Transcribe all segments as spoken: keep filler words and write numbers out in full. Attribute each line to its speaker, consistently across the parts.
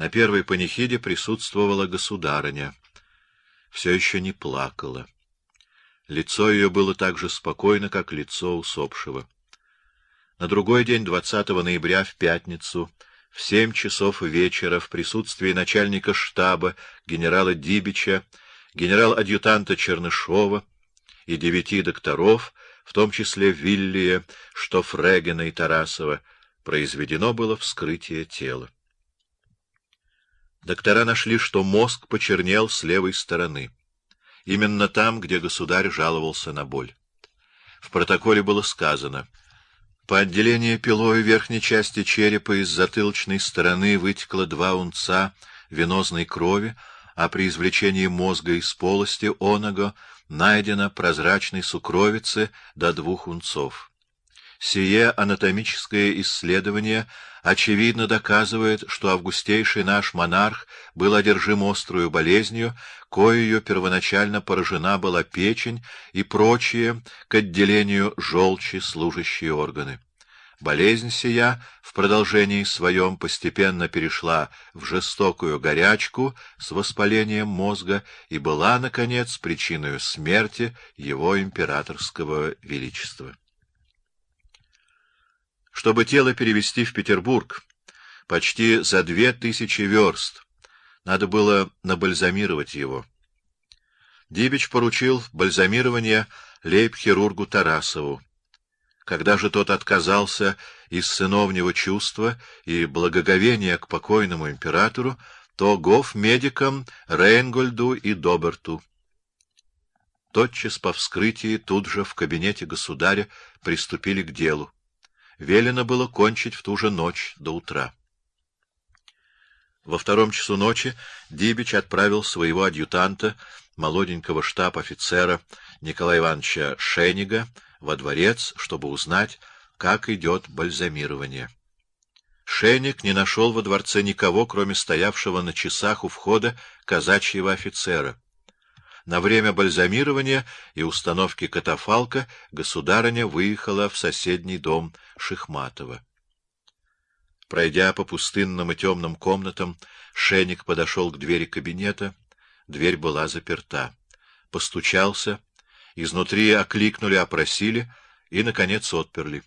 Speaker 1: На первой панихиде присутствовала государыня. Все еще не плакала. Лицо ее было так же спокойно, как лицо усопшего. На другой день, двадцатого ноября, в пятницу, в семь часов вечера, в присутствии начальника штаба, генерала Дибича, генерал-адъютанта Чернышова и девяти докторов, в том числе Виллия, Штофрегена и Тарасова, произведено было вскрытие тела. Доктора нашли, что мозг почернел с левой стороны, именно там, где государь жаловался на боль. В протоколе было сказано: по отделению пилою верхней части черепа из затылочной стороны вытекло два унца венозной крови, а при извлечении мозга из полости оного найдено прозрачной сукровицы до двух унцов. Сие анатомическое исследование очевидно доказывает, что августейший наш монарх был одержим острую болезнью, коею первоначально поражена была печень и прочие к отделению желчи служащие органы. Болезнь сия в продолжении своем постепенно перешла в жестокую горячку с воспалением мозга и была, наконец, причиной смерти его императорского величества. Чтобы тело перевезти в Петербург, почти за две тысячи верст, надо было набальзамировать его. Дибич поручил бальзамирование лейб-хирургу Тарасову. Когда же тот отказался из сыновнего чувства и благоговения к покойному императору, то гоф-медикам Рейнгольду и Доберту. Тотчас по вскрытии тут же в кабинете государя приступили к делу. Велено было кончить в ту же ночь до утра. Во втором часу ночи Дибич отправил своего адъютанта, молоденького штаб-офицера Николая Ивановича Шенига, во дворец, чтобы узнать, как идет бальзамирование. Шеник не нашел во дворце никого, кроме стоявшего на часах у входа казачьего офицера. На время бальзамирования и установки катафалка государыня выехала в соседний дом Шихматова. Пройдя по пустынным и темным комнатам, Шеник подошел к двери кабинета. Дверь была заперта. Постучался. Изнутри окликнули, опросили и, наконец, отперли.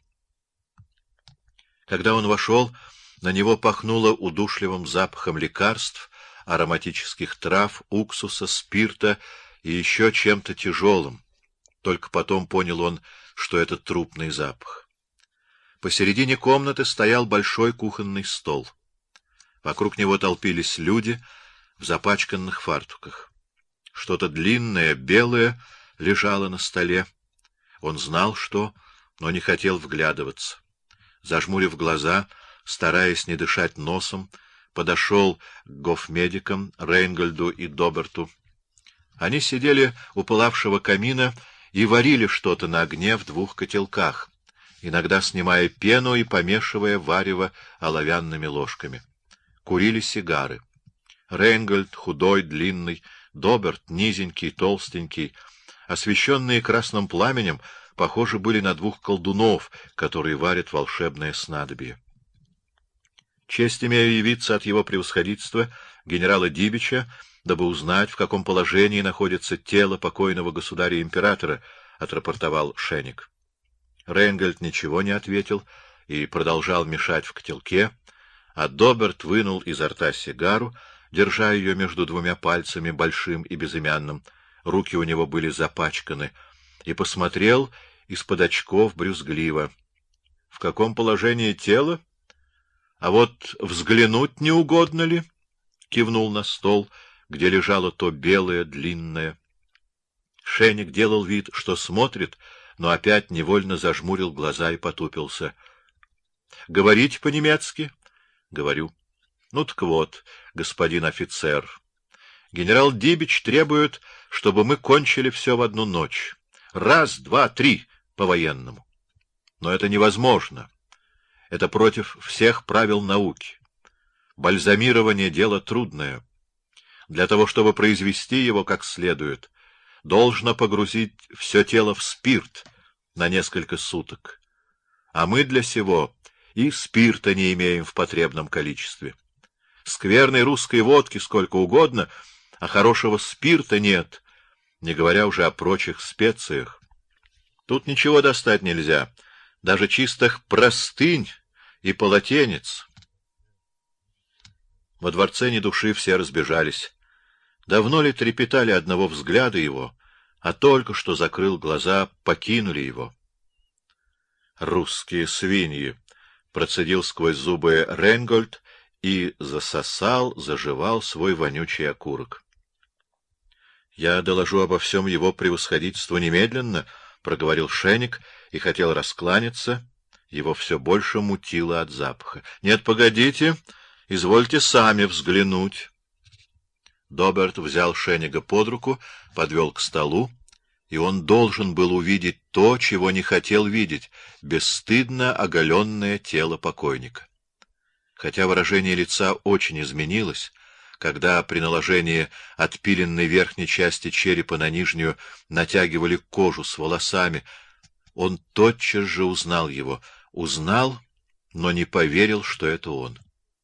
Speaker 1: Когда он вошел, на него пахнуло удушливым запахом лекарств, ароматических трав, уксуса, спирта и еще чем-то тяжелым. Только потом понял он, что это трупный запах. Посередине комнаты стоял большой кухонный стол. Вокруг него толпились люди в запачканных фартуках. Что-то длинное, белое лежало на столе. Он знал, что, но не хотел вглядываться. Зажмурив глаза, стараясь не дышать носом, подошел к гофмедикам Рейнгольду и Доберту. Они сидели у пылавшего камина и варили что-то на огне в двух котелках, иногда снимая пену и помешивая варево оловянными ложками. Курили сигары. Рейнгольд худой, длинный, Доберт низенький, толстенький, освещенные красным пламенем, похожи были на двух колдунов, которые варят волшебное снадобье. Честь имею явиться от его превосходительства генерала Дибича, дабы узнать, в каком положении находится тело покойного государя-императора, — отрапортовал Шеник. Рейнгольд ничего не ответил и продолжал мешать в котелке, а Доберт вынул изо рта сигару, держа ее между двумя пальцами, большим и безымянным. Руки у него были запачканы, и посмотрел из-под очков брюзгливо. — В каком положении тело? А вот взглянуть не угодно ли? — кивнул на стол, где лежало то белое, длинное. Шеник делал вид, что смотрит, но опять невольно зажмурил глаза и потупился. — Говорите по-немецки? — Говорю. — Ну так вот, господин офицер, генерал Дибич требует, чтобы мы кончили все в одну ночь. Раз, два, три, по-военному. Но это невозможно. Это против всех правил науки. Бальзамирование — дело трудное. Для того, чтобы произвести его как следует, должно погрузить все тело в спирт на несколько суток. А мы для сего и спирта не имеем в потребном количестве. Скверной русской водки сколько угодно, а хорошего спирта нет, не говоря уже о прочих специях. Тут ничего достать нельзя, даже чистых простынь и полотенец. Во дворце ни души, все разбежались. Давно ли трепетали одного взгляда его, а только что закрыл глаза, покинули его. «Русские свиньи!» — процедил сквозь зубы Рейнгольд и засосал, заживал свой вонючий окурок. «Я доложу обо всем его превосходительству немедленно», — проговорил Шеник и хотел раскланяться. Его все больше мутило от запаха. «Нет, погодите, извольте сами взглянуть». Доберт взял Шенига под руку, подвел к столу, и он должен был увидеть то, чего не хотел видеть — бесстыдно оголенное тело покойника. Хотя выражение лица очень изменилось, когда при наложении отпиленной верхней части черепа на нижнюю натягивали кожу с волосами, он тотчас же узнал его, узнал, но не поверил, что это он.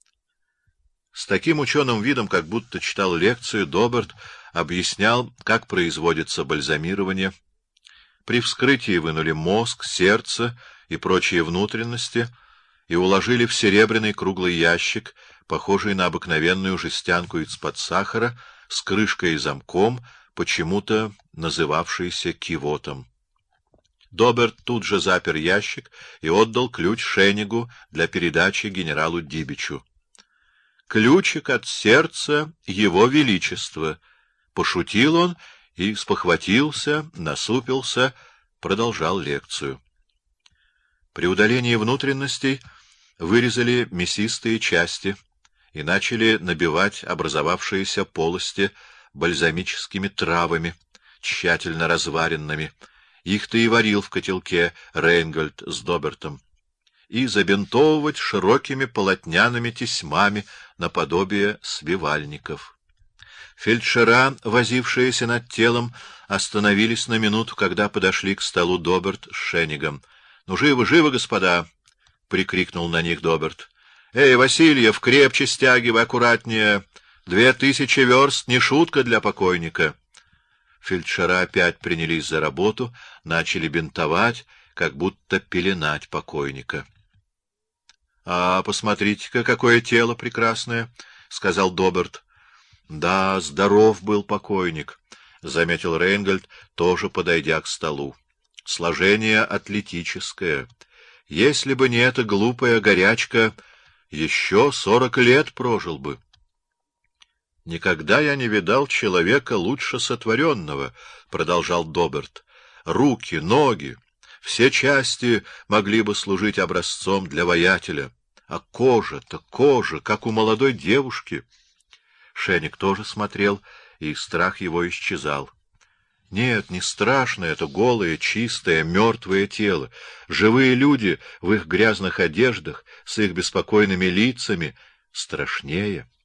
Speaker 1: С таким ученым видом, как будто читал лекцию, Доберт объяснял, как производится бальзамирование. При вскрытии вынули мозг, сердце и прочие внутренности и уложили в серебряный круглый ящик, похожий на обыкновенную жестянку из-под сахара, с крышкой и замком, почему-то называвшийся кивотом. Доберт тут же запер ящик и отдал ключ Шенигу для передачи генералу Дибичу. «Ключик от сердца Его Величества», — пошутил он и спохватился, насупился, продолжал лекцию. При удалении внутренностей вырезали мясистые части и начали набивать образовавшиеся полости бальзамическими травами, тщательно разваренными. Их-то и варил в котелке Рейнгольд с Добертом. И забинтовывать широкими полотняными тесьмами наподобие свивальников. Фельдшера, возившиеся над телом, остановились на минуту, когда подошли к столу Доберт с Шенигом. — Ну, живо, живо, господа! — прикрикнул на них Доберт. — Эй, Васильев, крепче стягивай, аккуратнее! Две тысячи верст — не шутка для покойника! Фельдшера опять принялись за работу, начали бинтовать, как будто пеленать покойника. — А посмотрите-ка, какое тело прекрасное! — сказал Доберт. — Да, здоров был покойник, — заметил Рейнгольд, тоже подойдя к столу. — Сложение атлетическое. Если бы не эта глупая горячка, еще сорок лет прожил бы. — Никогда я не видал человека лучше сотворенного, — продолжал Доберт. — Руки, ноги, все части могли бы служить образцом для воятеля. А кожа-то кожа, как у молодой девушки. Шеник тоже смотрел, и страх его исчезал. Нет, не страшно это голое, чистое, мертвое тело. Живые люди в их грязных одеждах, с их беспокойными лицами, страшнее.